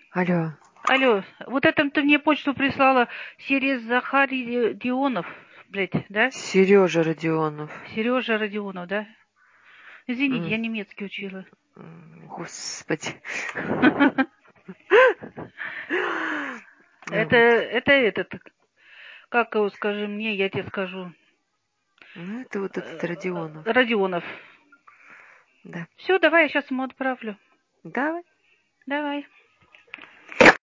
Алло. Алло, вот это ты мне почту прислала Серез Захарий Дионов, блядь, да? Сережа Родионов. Сережа Родионов, да? Извините, М, я немецкий учила. Господи. Это Вот. этот, как его скажи мне, я тебе скажу. Ну, это вот этот Родионов. Родионов. Да. Все, давай я сейчас ему отправлю. Давай. Давай.